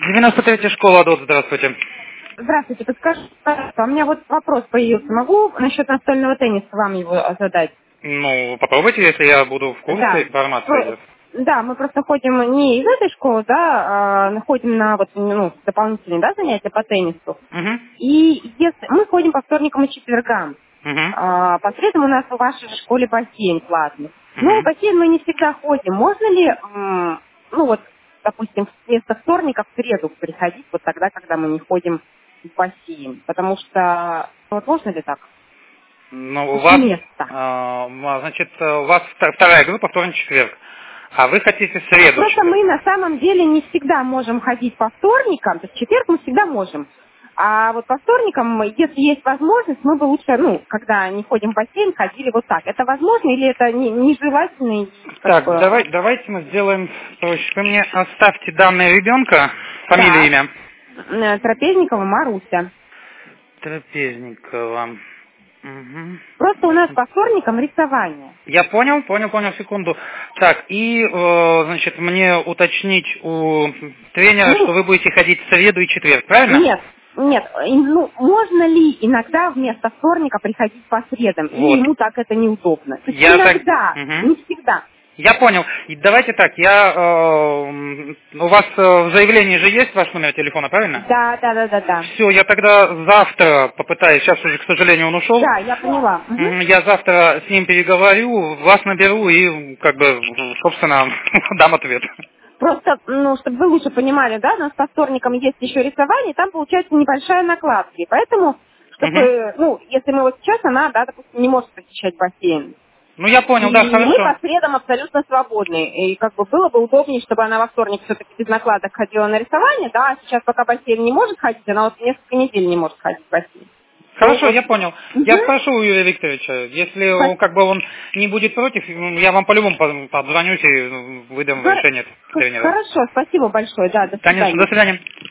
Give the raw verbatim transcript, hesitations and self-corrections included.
девяносто третья школа, Адот, здравствуйте. Здравствуйте, подскажите, пожалуйста, у меня вот вопрос появился. Могу насчет настольного тенниса вам его задать? Ну, попробуйте, если я буду в курсе, Да. информация Про- идет. Да, мы просто ходим не из этой школы, да, а ходим на вот, ну, дополнительные, да, занятия по теннису. Угу. И если мы ходим по вторникам и четвергам. Угу. А, по средам у нас в вашей же школе бассейн платный. Но в Угу. бассейн мы не всегда ходим. Можно ли, м, ну вот, допустим, вместо вторника в среду приходить, вот тогда, когда мы не ходим в бассейн? Потому что, вот можно ли так? Ну, у вас, Вместо. а, м, значит, у вас вта- вторая группа, вторник-четверг. А вы хотите в среду Просто четверг? мы на самом деле не всегда можем ходить по вторникам, то есть в четверг мы всегда можем. А вот по вторникам, мы, если есть возможность, мы бы лучше, ну, когда не ходим в бассейн, ходили вот так. Это возможно или это не- нежелательно и как Так, бы... давай, давайте мы сделаем проще. Вы мне оставьте данные ребенка, фамилия, Так, имя. э, Трапезникова Маруся. Трапезникова. Угу. Просто у нас по вторникам рисование. Я понял, понял, понял, секунду. Так, и, э, значит, мне уточнить у тренера, что Ну, вы будете ходить в среду и четверг, правильно? нет, нет, э, ну, можно ли иногда вместо вторника приходить по средам? Или Вот. ему так это неудобно? То есть Я так... иногда, Мгм. не всегда. Я понял. И давайте так, я... э, м, у вас э, в заявлении же есть ваш номер телефона, правильно? Да, да, да, да, да. Все, я тогда завтра попытаюсь, сейчас уже, к сожалению, он ушел. Да, я поняла. Мгм. М, Я завтра с ним переговорю, вас наберу и, как бы, собственно, дам ответ. Просто, ну, чтобы вы лучше понимали, да, у нас по вторникам есть еще рисование, там получается небольшая накладка. И поэтому, Мгм. чтобы, ну, если мы вот сейчас, она, да, допустим, не может посещать бассейн. Ну, я понял, да, И мы хорошо. по средам абсолютно свободны. И как бы было бы удобнее, чтобы она во вторник все-таки без накладок ходила на рисование, да, а сейчас пока бассейн не может ходить, она вот несколько недель не может ходить в бассейн. То Хорошо, вот, я понял. Я мгм. спрошу у Юрия Викторовича, если он, Спа- как бы он не будет против, м, я вам по-любому по- позвонюсь и выдам хор- решение х- тренера. Хорошо, спасибо большое, да, до Конечно, до свидания. свидания.